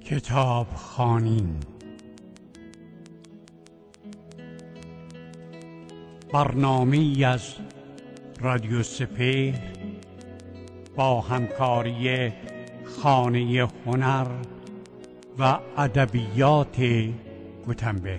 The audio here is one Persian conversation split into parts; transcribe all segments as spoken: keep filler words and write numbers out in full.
کتاب خوانین، برنامه‌ای از رادیو سپهر با همکاری خانه هنر و ادبیات گوتنبرگ.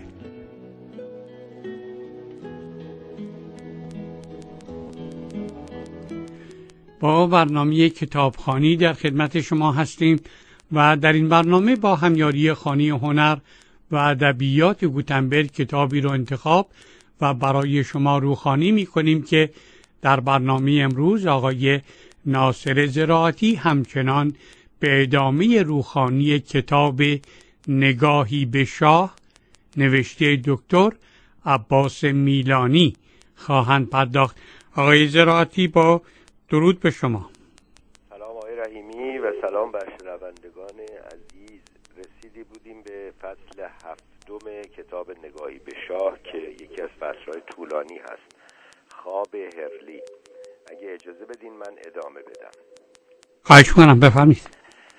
با برنامه کتابخوانی در خدمت شما هستیم و در این برنامه با همیاری خانه هنر و ادبیات گوتنبرگ کتابی رو انتخاب و برای شما روخوانی می‌کنیم که در برنامه امروز آقای ناصر زراعتی همچنان به ادامه روخوانی کتاب نگاهی به شاه نوشته دکتر عباس میلانی خواهند پرداخت. آقای زراعتی با درود به شما. سلام آقای رحیمی و سلام بر شنوندگان عزیز. رسیدی بودیم به فصل هفتم کتاب نگاهی به شاه که یکی از فصلهای طولانی هست، خواب هرلی. اگه اجازه بدین من ادامه بدم. خواهش می‌کنم، بفرمایید.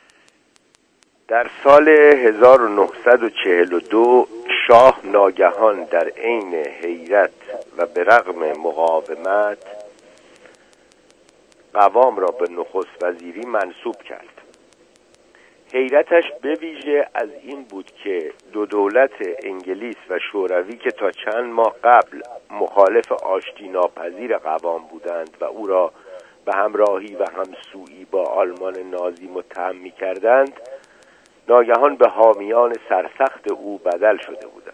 در سال هزار و نهصد و چهل و دو شاه ناگهان در عین حیرت و به رغم مقاومت قوام را به نخست وزیری منصوب کرد. حیرتش به ویژه از این بود که دو دولت انگلیس و شوروی که تا چند ماه قبل مخالف آشتی ناپذیر قوام بودند و او را به همراهی و همسویی با آلمان نازی متهم می‌کردند، ناگهان به حامیان سرسخت او بدل شده بودند.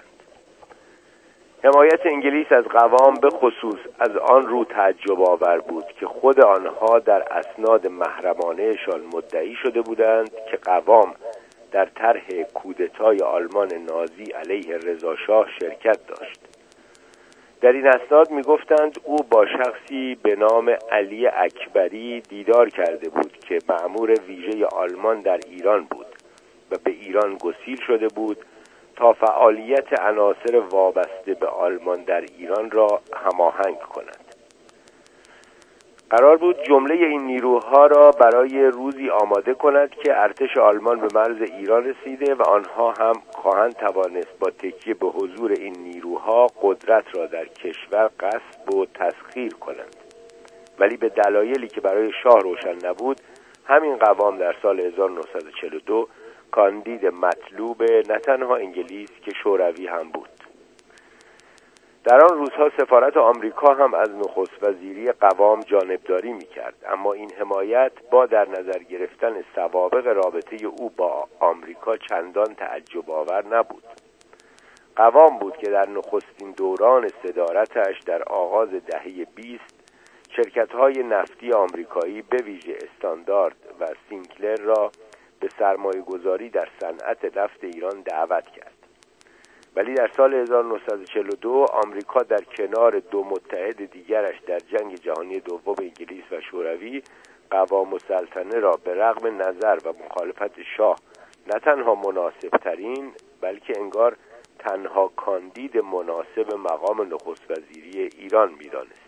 حمایت انگلیس از قوام به خصوص از آن رو تعجب آور بود که خود آنها در اسناد محرمانه‌شان مدعی شده بودند که قوام در طرح کودتای آلمان نازی علیه رضاشاه شرکت داشت. در این اسناد می‌گفتند او با شخصی به نام علی اکبری دیدار کرده بود که مأمور ویژه آلمان در ایران بود و به ایران گسیل شده بود تا فعالیت عناصر وابسته به آلمان در ایران را هماهنگ کند. قرار بود جمله این نیروها را برای روزی آماده کند که ارتش آلمان به مرز ایران رسیده و آنها هم خواهند توانست با تکیه به حضور این نیروها قدرت را در کشور غصب و تسخیر کنند. ولی به دلایلی که برای شاه روشن نبود، همین قوام در سال هزار و نهصد و چهل و دو کاندید مطلوب نه تنها انگلیس که شوروی هم بود. در آن روزها سفارت آمریکا هم از نخست وزیری قوام جانبداری می‌کرد، اما این حمایت با در نظر گرفتن سوابق رابطه او با آمریکا چندان تعجب آور نبود. قوام بود که در نخستین دوران صدارتش در آغاز دهه بیست شرکت‌های نفتی آمریکایی به ویژه استاندارد و سینکلر را به سرمایه گذاری در صنعت نفت ایران دعوت کرد. ولی در سال هزار و نهصد و چهل و دو آمریکا در کنار دو متحد دیگرش در جنگ جهانی دوم انگلیس و شوروی قوام السلطنه را به رغم نظر و مخالفت شاه نه تنها مناسب ترین بلکه انگار تنها کاندید مناسب مقام نخست وزیری ایران می‌دانست.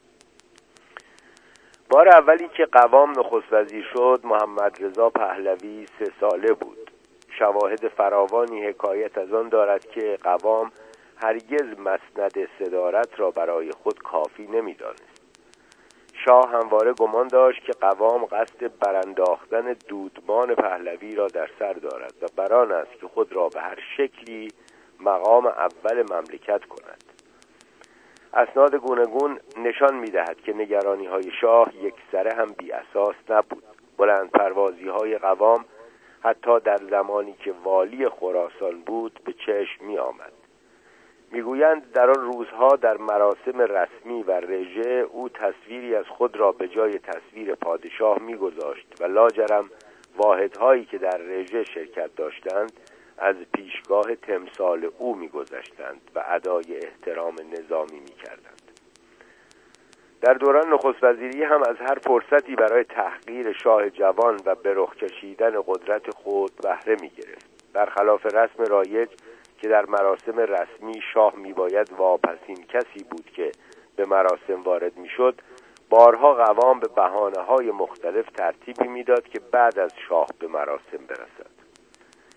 بار اولی که قوام نخست وزیر شد محمد رضا پهلوی سه ساله بود. شواهد فراوانی حکایت از آن دارد که قوام هرگز مسند صدارت را برای خود کافی نمی‌دانست. شاه همواره گمان داشت که قوام قصد برانداختن دودمان پهلوی را در سر دارد و بر آن است که خود را به هر شکلی مقام اول مملکت کند. اسناد گوناگون نشان می‌دهد که نگرانی‌های شاه یکسره هم بی اساس نبود. بلند پروازی‌های قوام حتی در زمانی که والی خراسان بود به چشم می‌آمد. می‌گویند در آن روزها در مراسم رسمی و رژه او تصویری از خود را به جای تصویر پادشاه می‌گذاشت و لاجرم واحدهایی که در رژه شرکت داشتند از پیشگاه تمثال او می‌گذشتند و ادای احترام نظامی می‌کردند. در دوران نخست وزیری هم از هر فرصتی برای تحقیر شاه جوان و به رخ کشیدن قدرت خود بهره می‌گرفت. برخلاف رسم رایج که در مراسم رسمی شاه می‌باید واپسین کسی بود که به مراسم وارد می‌شد، بارها قوام به بهانه‌های مختلف ترتیبی می‌داد که بعد از شاه به مراسم برسد.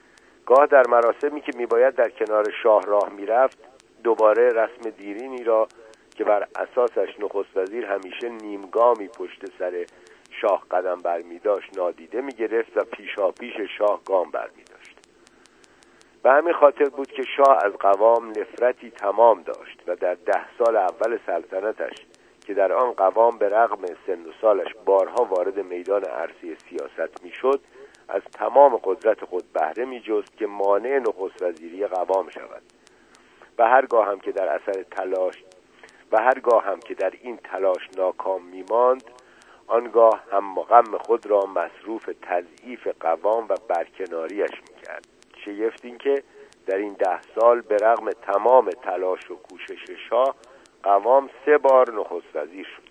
گاه در مراسمی که میباید در کنار شاه راه میرفت دوباره رسم دیرینی را که بر اساسش نخست وزیر همیشه نیمگامی پشت سر شاه قدم برمی داشت نادیده میگرفت و پیشا پیش شاه گام برمی داشت. به همین خاطر بود که شاه از قوام نفرتی تمام داشت و در ده سال اول سلطنتش که در آن قوام به رغم سن و سالش بارها وارد میدان عرصه سیاست میشد، از تمام قدرت خود بهره می‌جست که مانع نخست وزیری قوام شود و هرگاه هم که در اثر تلاش و هرگاه هم که در این تلاش ناکام می‌ماند، آنگاه هم غم خود را مصروف تضعیف قوام و برکناریش می‌کرد. شگفت این که در این ده سال به رغم تمام تلاش و کوشش شاه، قوام سه بار نخست وزیر شد.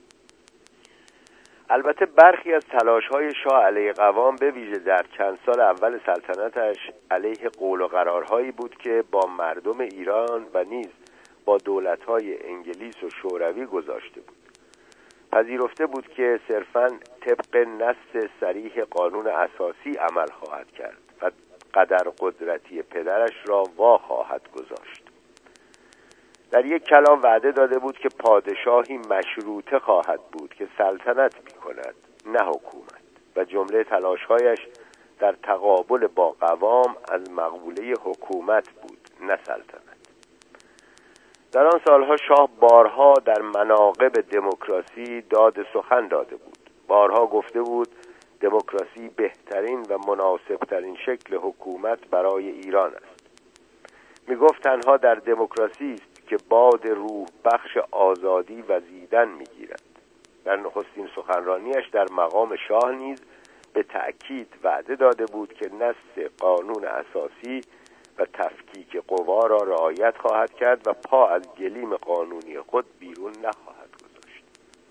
البته برخی از تلاش‌های شاه علیه قوام به ویژه در چند سال اول سلطنتش علیه قول و قرارهایی بود که با مردم ایران و نیز با دولت‌های انگلیس و شوروی گذاشته بود. پذیرفته بود که صرفاً طبق نص صریح قانون اساسی عمل خواهد کرد و قدر قدرتی پدرش را وا خواهد گذاشت. در یک کلام وعده داده بود که پادشاهی مشروطه خواهد بود که سلطنت می کند نه حکومت و جمله تلاش‌هایش در تقابل با قوام از مقوله حکومت بود نه سلطنت. در آن سالها شاه بارها در مناقب دموکراسی داد سخن داده بود. بارها گفته بود دموکراسی بهترین و مناسبترین شکل حکومت برای ایران است. می گفت تنها در دموکراسی است که باد روح بخش آزادی وزیدن می گیرد. در نخستین سخنرانیش در مقام شاه نیز به تأکید وعده داده بود که نص قانون اساسی و تفکیک قوا را رعایت خواهد کرد و پا از گلیم قانونی خود بیرون نخواهد گذاشت.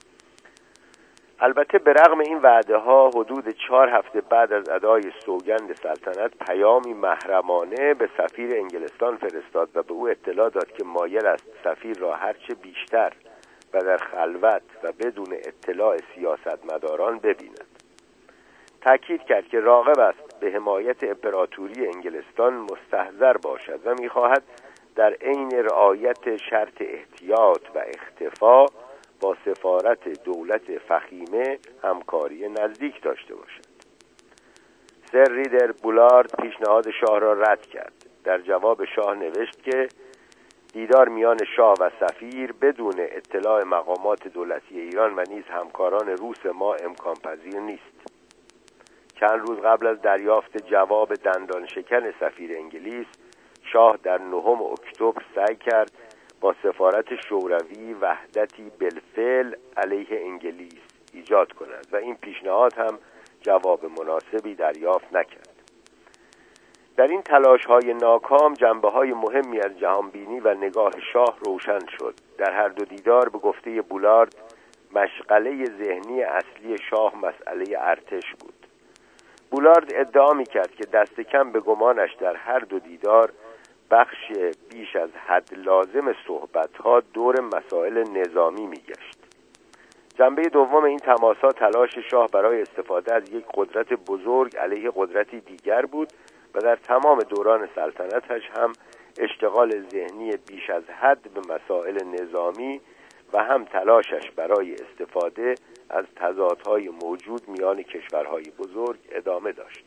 البته به رغم این وعده ها حدود چهار هفته بعد از ادای سوگند سلطنت پیامی محرمانه به سفیر انگلستان فرستاد و به او اطلاع داد که مایل است سفیر را هرچه بیشتر و در خلوت و بدون اطلاع سیاستمداران ببیند. تأکید کرد که راغب است به حمایت امپراتوری انگلستان مستحضر باشد و می‌خواهد در عین رعایت شرط احتیاط و اختفا با سفارت دولت فخیمه همکاری نزدیک داشته باشد. سر ریدر بولارد پیشنهاد شاه را رد کرد. در جواب شاه نوشت که دیدار میان شاه و سفیر بدون اطلاع مقامات دولتی ایران و نیز همکاران روس ما امکان پذیر نیست. چند روز قبل از دریافت جواب دندان شکن سفیر انگلیس، شاه در نهم اکتبر سعی کرد با سفارت شوروی وحدتی بالفعل علیه انگلیس ایجاد کند و این پیشنهاد هم جواب مناسبی دریافت نکرد. در این تلاش‌های ناکام جنبه‌های مهمی از جهانبینی و نگاه شاه روشن شد. در هر دو دیدار به گفته بولارد مشغله ذهنی اصلی شاه مسئله ارتش بود. بولارد ادعا می‌کرد که دست کم به گمانش در هر دو دیدار بخش بیش از حد لازم صحبت‌ها دور مسائل نظامی می‌گشت. جنبه دوم این تماس‌ها تلاش شاه برای استفاده از یک قدرت بزرگ علیه قدرتی دیگر بود و در تمام دوران سلطنتش هم اشتغال ذهنی بیش از حد به مسائل نظامی و هم تلاشش برای استفاده از تضادهای موجود میان کشورهای بزرگ ادامه داشت.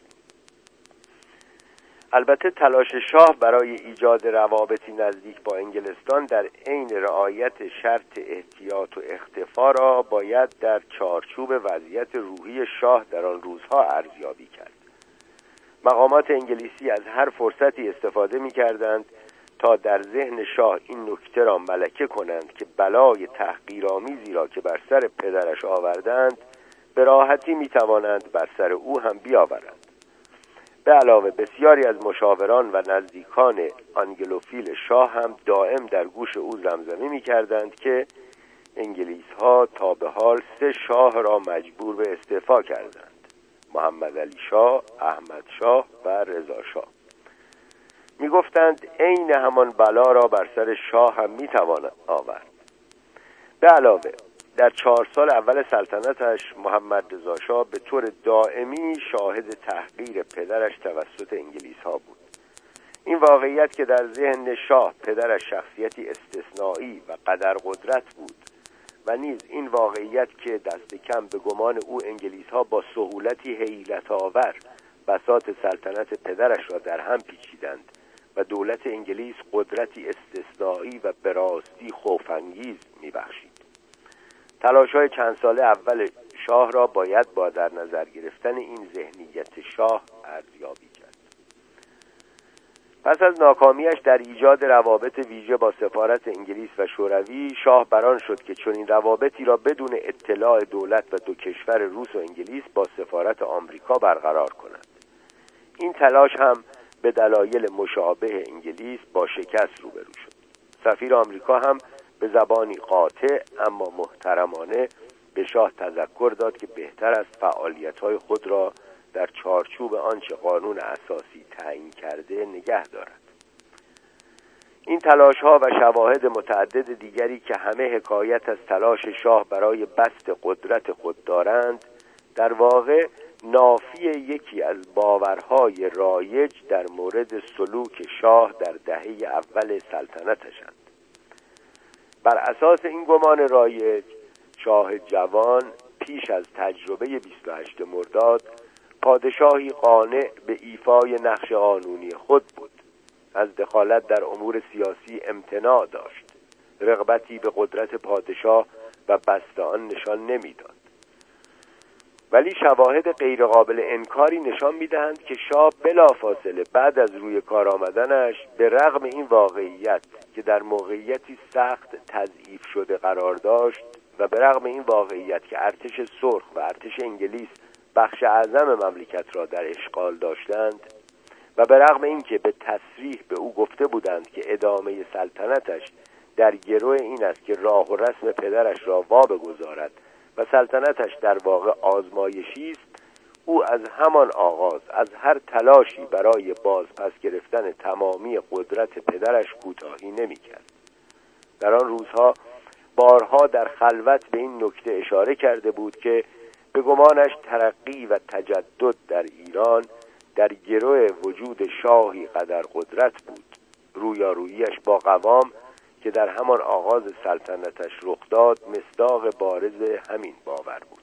البته تلاش شاه برای ایجاد روابطی نزدیک با انگلستان در عین رعایت شرط احتیاط و اختفا را باید در چارچوب وضعیت روحی شاه در آن روزها ارزیابی کرد. مقامات انگلیسی از هر فرصتی استفاده می‌کردند تا در ذهن شاه این نکته را ملکه کنند که بلای تحقیرآمیزی را که بر سر پدرش آوردند به راحتی می‌توانند بر سر او هم بیاورند. به علاوه بسیاری از مشاوران و نزدیکان آنگلوفیل شاه هم دائم در گوش او زمزمه می‌کردند که انگلیس‌ها تا به حال سه شاه را مجبور به استعفا کردند: محمد علی شاه، احمد شاه و رضا شاه. می گفتند عین همان بلا را بر سر شاه هم می توان آورد. به علاوه در چهار سال اول سلطنتش محمد رضا شاه به طور دائمی شاهد تحقیر پدرش توسط انگلیس ها بود. این واقعیت که در ذهن شاه پدرش شخصیتی استثنایی و قدر قدرت بود و نیز این واقعیت که دست کم به گمان او انگلیس‌ها با سهولتی حیلت آور بساط سلطنت پدرش را در هم پیچیدند و دولت انگلیس قدرتی استثنایی و به راستی خوف‌انگیز می‌بخشید. تلاش‌های چند ساله اول شاه را باید با در نظر گرفتن این ذهنیت شاه ارزیابی کرد. پس از ناکامیش در ایجاد روابط ویژه با سفارت انگلیس و شوروی، شاه بران شد که چنین روابطی را بدون اطلاع دولت و دو کشور روس و انگلیس با سفارت آمریکا برقرار کند. این تلاش هم به دلایل مشابه انگلیس با شکست روبرو شد. سفیر آمریکا هم به زبانی قاطع اما محترمانه به شاه تذکر داد که بهتر است فعالیت‌های خود را در چارچوب آنچه قانون اساسی تعیین کرده نگه دارد. این تلاش‌ها و شواهد متعدد دیگری که همه حکایت از تلاش شاه برای بسط قدرت خود دارند، در واقع نافی یکی از باورهای رایج در مورد سلوک شاه در دهه اول سلطنتشند. بر اساس این گمان رایج، شاه جوان پیش از تجربه بیست و هشتم مرداد پادشاهی قانع به ایفای نقش قانونی خود بود. از دخالت در امور سیاسی امتناع داشت. رغبتی به قدرت پادشاه و بسط آن نشان نمیداد. ولی شواهد غیرقابل انکاری نشان می‌دهند که شاه بلافاصله بعد از روی کار آمدنش به رغم این واقعیت که در موقعیتی سخت تضعیف شده قرار داشت و به رغم این واقعیت که ارتش سرخ و ارتش انگلیس بخش اعظم مملکت را در اشغال داشتند و به رغم اینکه به تصریح به او گفته بودند که ادامه سلطنتش در گرو این است که راه و رسم پدرش را وا بگذارد و سلطنتش در واقع آزمایشی است، او از همان آغاز از هر تلاشی برای بازپس گرفتن تمامی قدرت پدرش کوتاهی نمی‌کرد. در آن روزها بارها در خلوت به این نکته اشاره کرده بود که به گمانش ترقی و تجدد در ایران در گرو وجود شاهی قدر قدرت بود. رویاروییش با قوام که در همان آغاز سلطنتش رخ داد مصداق بارز همین باور بود.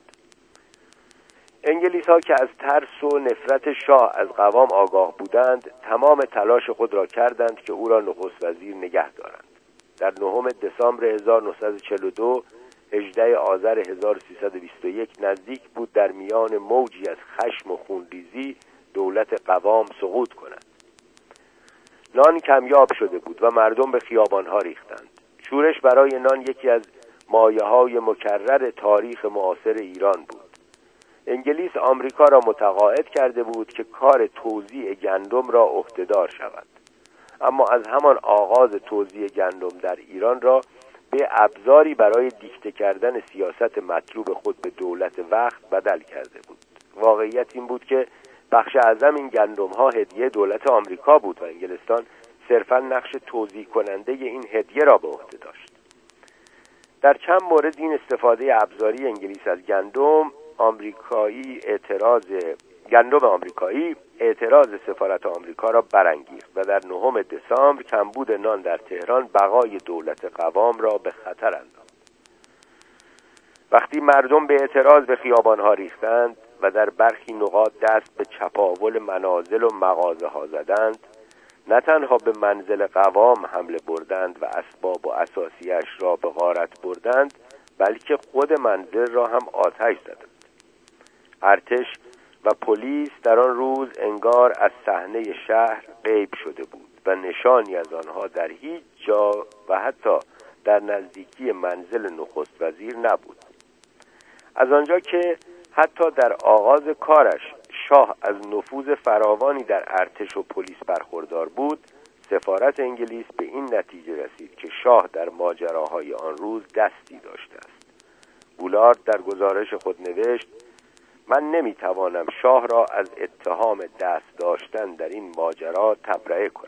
انگلیس‌ها که از ترس و نفرت شاه از قوام آگاه بودند، تمام تلاش خود را کردند که او را نخست وزیر نگه دارند. در نهم دسامبر هزار و نهصد و چهل و دو، هجدهم آذر هزار و سیصد و بیست و یک نزدیک بود در میان موجی از خشم و خونریزی دولت قوام سقوط کند. نان کمیاب شده بود و مردم به خیابان‌ها ریختند. شورش برای نان یکی از مایه‌های مکرر تاریخ معاصر ایران بود. انگلیس آمریکا را متقاعد کرده بود که کار توزیع گندم را عهده‌دار شود. اما از همان آغاز توزیع گندم در ایران را به ابزاری برای دیکته کردن سیاست مطلوب خود به دولت وقت بدل کرده بود. واقعیت این بود که بخش اعظم این گندم ها هدیه دولت آمریکا بود و انگلستان صرفاً نقش توزیع کننده این هدیه را به عهده داشت. در چند مورد این استفاده ابزاری انگلیس از گندم آمریکایی اعتراض گندم آمریکایی اعتراض سفارت آمریکا را برانگیخت و در نهم دسامبر کمبود نان در تهران بقای دولت قوام را به خطر انداخت. وقتی مردم به اعتراض به خیابان‌ها ریختند و در برخی نقاط دست به چپاول منازل و مغازه‌ها زدند، نه تنها به منزل قوام حمله بردند و اسباب و اساسیش را به غارت بردند، بلکه خود منزل را هم آتش زدند. ارتش و پلیس در آن روز انگار از صحنه شهر غیب شده بود و نشانی از آنها در هیچ جا و حتی در نزدیکی منزل نخست وزیر نبود. از آنجا که حتی در آغاز کارش شاه از نفوذ فراوانی در ارتش و پلیس برخوردار بود، سفارت انگلیس به این نتیجه رسید که شاه در ماجراهای آن روز دستی داشته است. بولارد در گزارش خود نوشت: من نمیتوانم شاه را از اتهام دست داشتن در این ماجرا تبرئه کنم.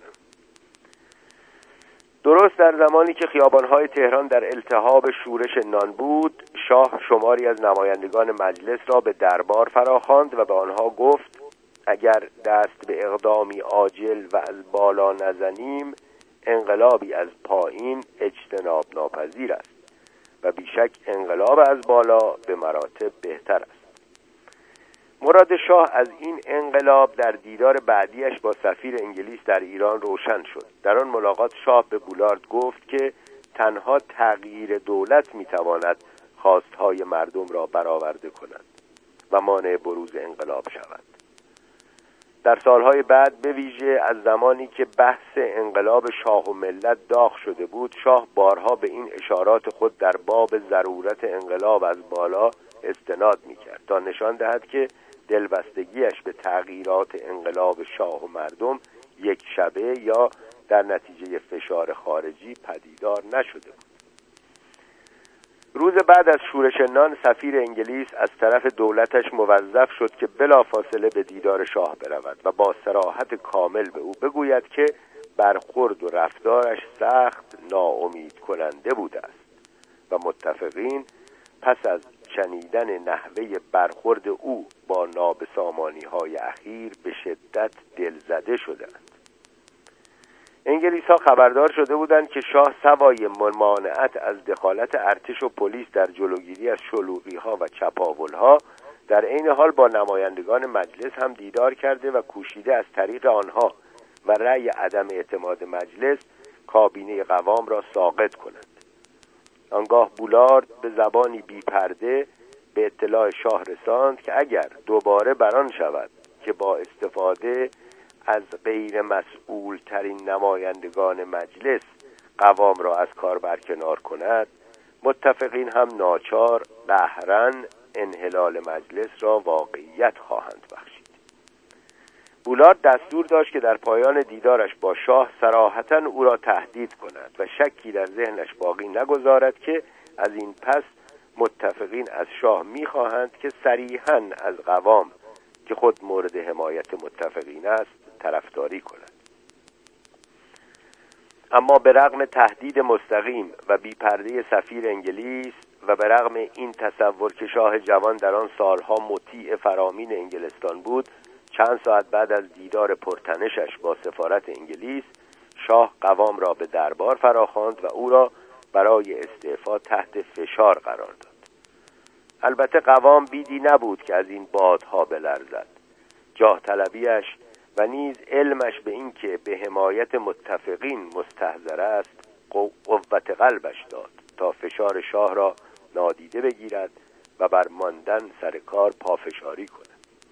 درست در زمانی که خیابان‌های تهران در التهاب شورش نان بود، شاه شماری از نمایندگان مجلس را به دربار فراخواند و به آنها گفت: اگر دست به اقدامی عاجل و از بالا نزنیم، انقلابی از پایین اجتناب ناپذیر است و بیشک انقلاب از بالا به مراتب بهتر است. مراد شاه از این انقلاب در دیدار بعدیش با سفیر انگلیس در ایران روشن شد. در آن ملاقات شاه به بولارد گفت که تنها تغییر دولت میتواند خواستهای مردم را برآورده کند و مانع بروز انقلاب شود. در سالهای بعد، به ویژه از زمانی که بحث انقلاب شاه و ملت داغ شده بود، شاه بارها به این اشارات خود در باب ضرورت انقلاب از بالا استناد می‌کرد تا نشان دهد که دلبستگیش به تغییرات انقلاب شاه و مردم یک شبه یا در نتیجه فشار خارجی پدیدار نشده بود. روز بعد از شورش نان، سفیر انگلیس از طرف دولتش موظف شد که بلافاصله به دیدار شاه برود و با صراحت کامل به او بگوید که برخورد و رفتارش سخت ناامید کننده بوده است و متفقین پس از شنیدن نحوه برخورد او با نابسامانی‌های اخیر به شدت دلزده شدند. انگلیس‌ها خبردار شده بودند که شاه سوای ممانعت از دخالت ارتش و پلیس در جلوگیری از شلوغی‌ها و چپاول‌ها، در عین حال با نمایندگان مجلس هم دیدار کرده و کوشیده از طریق آنها و رأی عدم اعتماد مجلس کابینه قوام را ساقط کند. آنگاه بولارد به زبانی بی پرده به اطلاع شاه رساند که اگر دوباره بران شود که با استفاده از غیر مسئول ترین نمایندگان مجلس قوام را از کار برکنار کند، متفقین هم ناچار قهراً انحلال مجلس را واقعیت خواهند بخشید. بولارد دستور داشت که در پایان دیدارش با شاه صراحتاً او را تهدید کند و شکی در ذهنش باقی نگذارد که از این پس متفقین از شاه می‌خواهند که صریحاً از قوام که خود مورد حمایت متفقین است طرفداری کند. اما به رغم تهدید مستقیم و بی‌پرده سفیر انگلیس و به رغم این تصور که شاه جوان در آن سالها مطیع فرامین انگلستان بود، چند ساعت بعد از دیدار پرتنشش با سفارت انگلیس، شاه قوام را به دربار فراخواند و او را برای استعفا تحت فشار قرار داد. البته قوام بیدی نبود که از این بادها بلرزد. جاه طلبیش و نیز علمش به این که به حمایت متفقین مستحضر است قوت قلبش داد تا فشار شاه را نادیده بگیرد و بر ماندن سر کار پافشاری کند.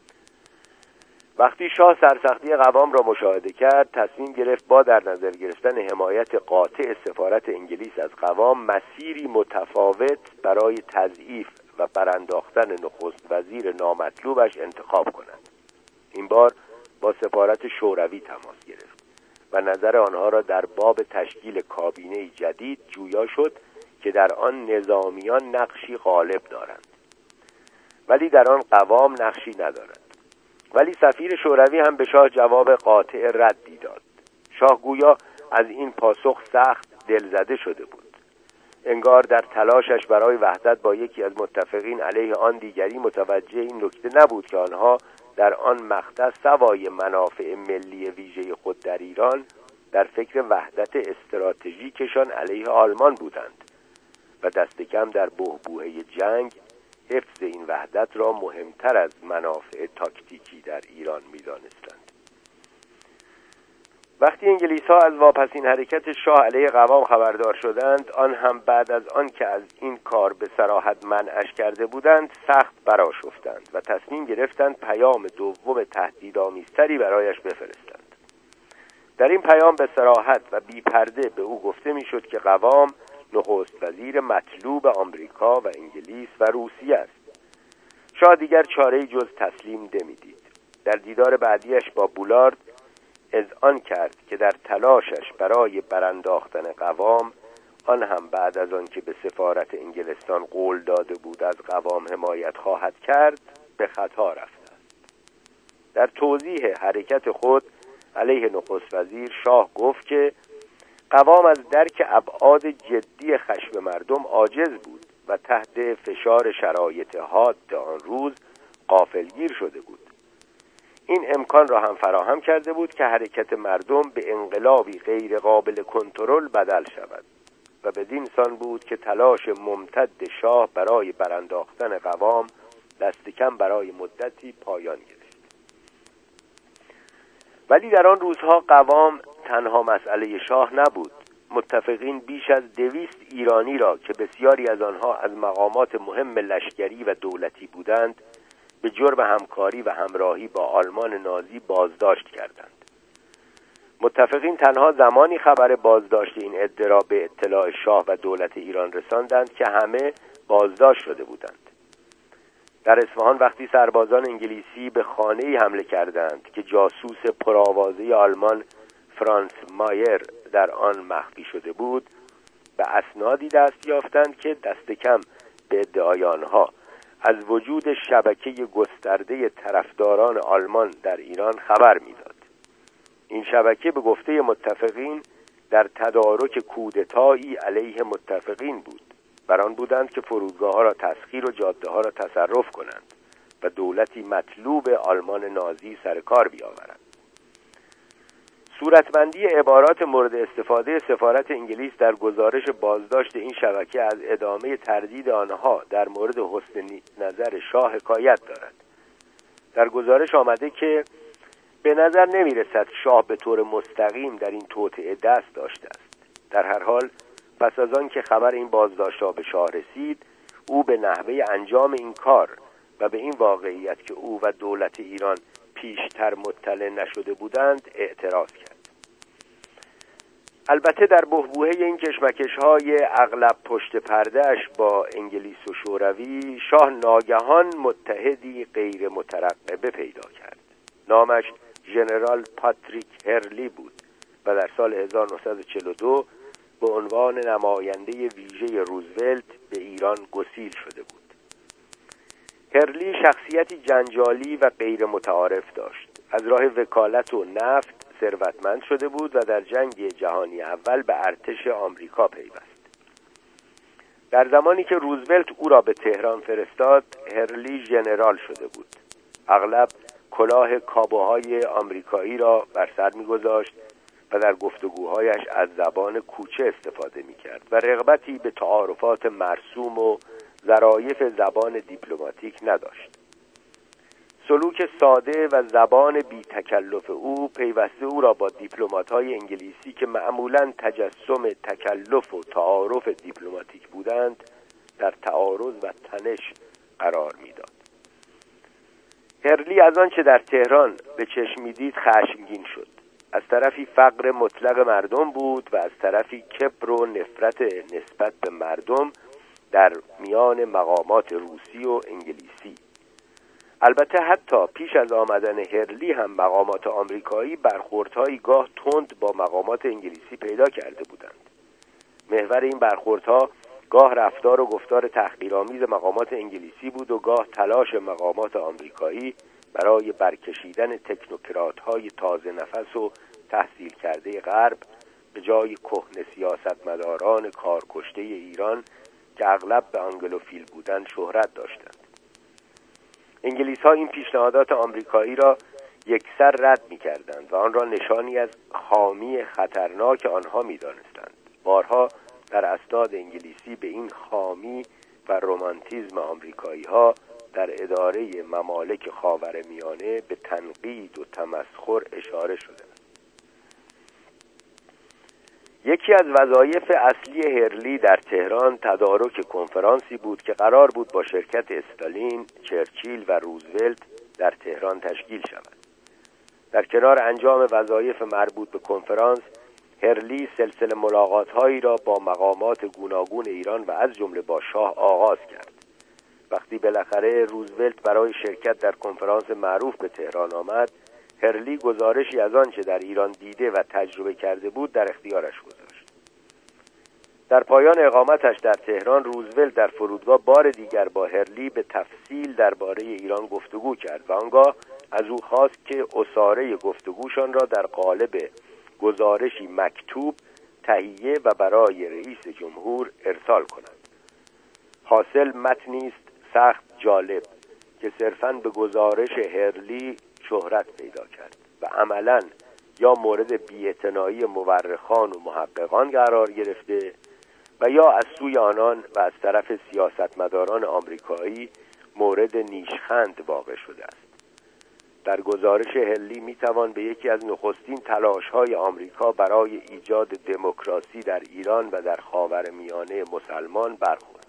وقتی شاه سرسختی قوام را مشاهده کرد، تصمیم گرفت با در نظر گرفتن حمایت قاطع سفارت انگلیس از قوام مسیری متفاوت برای تضعیف و برانداختن نخست وزیر نامطلوبش انتخاب کند. این بار با سفارت شوروی تماس گرفت و نظر آنها را در باب تشکیل کابینه جدید جویا شد که در آن نظامیان نقشی غالب دارند، ولی در آن قوام نقشی ندارد. ولی سفیر شوروی هم به شاه جواب قاطع ردی داد. شاه گویا از این پاسخ سخت دلزده شده بود. انگار در تلاشش برای وحدت با یکی از متفقین علیه آن دیگری متوجه این نکته نبود که آنها در آن مقطع سوای منافع ملی ویژه خود در ایران در فکر وحدت استراتژیکشان علیه آلمان بودند و دست کم در بحبوحه جنگ حفظ این وحدت را مهمتر از منافع تاکتیکی در ایران می‌دانستند. وقتی انگلیس‌ها از واپسین حرکت شاه علیه قوام خبردار شدند، آن هم بعد از آن که از این کار به صراحت منعش کرده بودند، سخت برآشفتند و تصمیم گرفتند پیام دوم تهدیدآمیزتری برایش بفرستند. در این پیام به صراحت و بی پرده به او گفته میشد که قوام نخست وزیر مطلوب آمریکا و انگلیس و روسیه است. شاه دیگر چاره‌ای جز تسلیم نمی‌دید. در دیدار بعدیش با بولارد اذعان کرد که در تلاشش برای برانداختن قوام، آن هم بعد از آن که به سفارت انگلستان قول داده بود از قوام حمایت خواهد کرد، به خطا رفته است. در توضیح حرکت خود علیه نخست وزیر شاه گفت که قوام از درک ابعاد جدی خشم مردم عاجز بود و تحت فشار شرایط حاد آن روز غافلگیر شده بود. این امکان را هم فراهم کرده بود که حرکت مردم به انقلابی غیر قابل کنترل بدل شود و بدین سان بود که تلاش ممتد شاه برای برانداختن قوام دست کم برای مدتی پایان گرفت. ولی در آن روزها قوام تنها مسئله شاه نبود. متفقین بیش از دویست ایرانی را که بسیاری از آنها از مقامات مهم لشکری و دولتی بودند به جرم همکاری و همراهی با آلمان نازی بازداشت کردند. متفقین تنها زمانی خبر بازداشت این عده را به اطلاع شاه و دولت ایران رساندند که همه بازداشت شده بودند. در اصفهان وقتی سربازان انگلیسی به خانه‌ای حمله کردند که جاسوس پرآوازه آلمان فرانس مایر در آن مخفی شده بود، به اسنادی دست یافتند که دست کم به ادعای آنها از وجود شبکه گسترده طرفداران آلمان در ایران خبر می‌داد. این شبکه به گفته متفقین در تدارک کودتایی علیه متفقین بود. بر آن بودند که فرودگاه‌ها را تسخیر و جاده‌ها را تصرف کنند و دولتی مطلوب آلمان نازی سر کار بیاورند. صورتبندی عبارات مورد استفاده سفارت انگلیس در گزارش بازداشت این شبکه از ادامه تردید آنها در مورد حسن نظر شاه حکایت دارد. در گزارش آمده که به نظر نمی رسد شاه به طور مستقیم در این توطئه دست داشته است. در هر حال پس از آن که خبر این بازداشت‌ها به شاه رسید، او به نحوه انجام این کار و به این واقعیت که او و دولت ایران پیشتر مطلع نشده بودند اعتراض کرد. البته در بحبوحه این کشمکش‌های اغلب پشت پرده‌اش با انگلیس و شوروی، شاه ناگهان متحدی غیر مترقبه پیدا کرد. نامش ژنرال پاتریک هرلی بود و در سال هزار و نهصد و چهل و دو به عنوان نماینده ویژه روزولت به ایران گسیل شده بود. هرلی شخصیتی جنجالی و غیر متعارف داشت. از راه وکالت و نفت ثروتمند شده بود و در جنگ جهانی اول به ارتش آمریکا پیوست. در زمانی که روزولت او را به تهران فرستاد، هرلی ژنرال شده بود. اغلب کلاه کابوهای آمریکایی را بر سر می‌گذاشت و در گفتگوهایش از زبان کوچه استفاده می‌کرد و رغبتی به تعارفات مرسوم و ظرایف زبان دیپلماتیک نداشت. سلوک ساده و زبان بی تکلف او پیوسته او را با دیپلمات‌های انگلیسی که معمولاً تجسم تکلف و تعارف دیپلماتیک بودند در تعارض و تنش قرار می‌داد. هرلی از آنچه در تهران به چشم می‌دید خشمگین شد. از طرفی فقر مطلق مردم بود و از طرفی کبر و نفرت نسبت به مردم در میان مقامات روسی و انگلیسی. البته حتی پیش از آمدن هرلی هم مقامات آمریکایی برخوردهایی گاه تند با مقامات انگلیسی پیدا کرده بودند. محور این برخوردها گاه رفتار و گفتار تحقیرآمیز مقامات انگلیسی بود و گاه تلاش مقامات آمریکایی برای برکشیدن تکنوکرات‌های تازه نفس و تحصیل کرده غرب به جای کهنه سیاستمداران کارکشته ایران که اغلب به آنگلوفیل بودند شهرت داشتند. انگلیس‌ها این پیشنهادات آمریکایی را یکسر رد می‌کردند و آن را نشانی از خامی خطرناک آنها می‌دانستند. بارها در اسناد انگلیسی به این خامی و رمانتیسم آمریکایی‌ها در اداره ممالک خاورمیانه به تنقید و تمسخر اشاره شده. یکی از وظایف اصلی هرلی در تهران تدارک کنفرانسی بود که قرار بود با شرکت استالین، چرچیل و روزولت در تهران تشکیل شود. در کنار انجام وظایف مربوط به کنفرانس، هرلی سلسله ملاقات‌هایی را با مقامات گوناگون ایران و از جمله با شاه آغاز کرد. وقتی بالاخره روزولت برای شرکت در کنفرانس معروف به تهران آمد، هرلی گزارشی از آنچه در ایران دیده و تجربه کرده بود در اختیارش گذاشت. در پایان اقامتش در تهران، روزولت در فرودگاه بار دیگر با هرلی به تفصیل درباره ایران گفتگو کرد و آنگاه از او خواست که عصاره گفتگوشان را در قالب گزارشی مکتوب تهیه و برای رئیس جمهور ارسال کند. حاصل متنی است سخت جالب که صرفاً به گزارش هرلی شهرت پیدا کرد و عملاً یا مورد بی‌اعتنایی مورخان و محققان قرار گرفته و یا از سوی آنان و از طرف سیاستمداران آمریکایی مورد نیشخند واقع شده است. در گزارش هلی میتوان به یکی از نخستین تلاش‌های آمریکا برای ایجاد دموکراسی در ایران و در خاورمیانه مسلمان برخورد.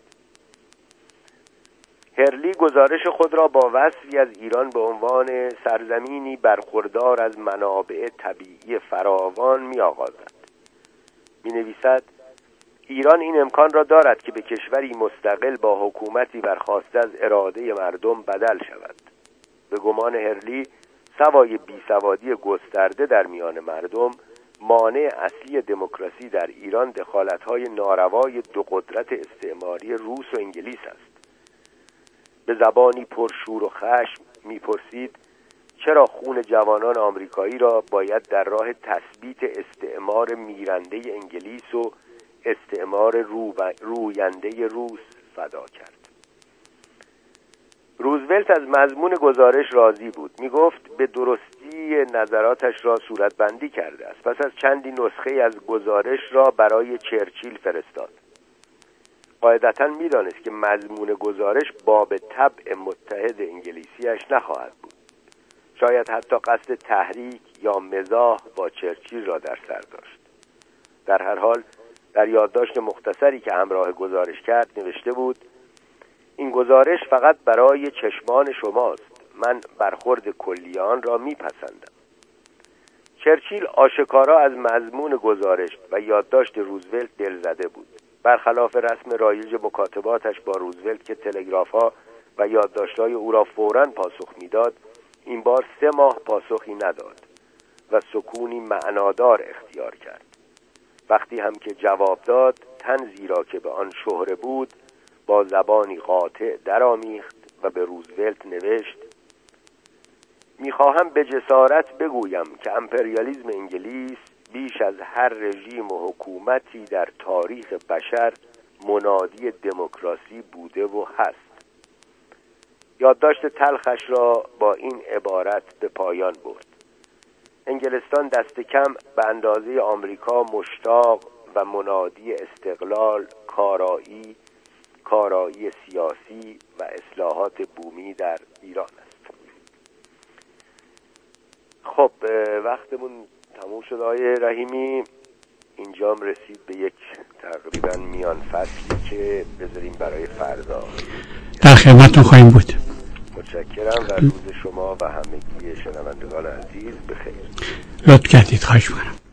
هرلی گزارش خود را با وصفی از ایران به عنوان سرزمینی برخوردار از منابع طبیعی فراوان می‌آغازد. می‌نویسد: ایران این امکان را دارد که به کشوری مستقل با حکومتی برخواسته از اراده مردم بدل شود. به گمان هرلی، سوای بیسوادی گسترده در میان مردم، مانع اصلی دموکراسی در ایران دخالت‌های ناروای دو قدرت استعماری روس و انگلیس است. به زبانی پرشور و خشم می‌پرسید چرا خون جوانان آمریکایی را باید در راه تثبیت استعمار میرنده انگلیس و استعمار رو روینده روس فدا کرد. روزولت از مضمون گزارش راضی بود. می گفت به درستی نظراتش را صورتبندی کرده است. پس از چندی نسخه از گزارش را برای چرچیل فرستاد. قاعدتاً می دانست که مضمون گزارش باب طبع متحد انگلیسیش نخواهد بود. شاید حتی قصد تحریک یا مزاح با چرچیل را در سر داشت. در هر حال در یادداشت مختصری که همراه گزارش کرد نوشته بود: این گزارش فقط برای چشمان شماست. من برخورد کلی آن را میپسندم. چرچیل آشکارا از مضمون گزارش و یادداشت روزولت دلزده بود. برخلاف رسم رایج مکاتباتش با روزولت که تلگراف‌ها و یادداشت‌های او را فوراً پاسخ میداد، این بار سه ماه پاسخی نداد و سکونی معنادار اختیار کرد. وقتی هم که جواب داد، طنزی را که به آن شهره بود با زبانی قاطع درآمیخت و به روزولت نوشت: میخواهم به جسارت بگویم که امپریالیسم انگلیس بیش از هر رژیم و حکومتی در تاریخ بشر منادی دموکراسی بوده و هست. یادداشت تلخش را با این عبارت به پایان برد: انگلستان دست کم به اندازه آمریکا مشتاق و منادی استقلال، کارایی، کارایی سیاسی و اصلاحات بومی در ایران است. خب وقتمون تموم شد آقای رحیمی. اینجام رسید به یک تقریبا میان فصلی که بذاریم برای فردا. در خدمتتون خواهیم بود. متشکرم و روز شما و همگی شنوندگان عزیز بخیر. لطف کردید. خواهش می‌کنم.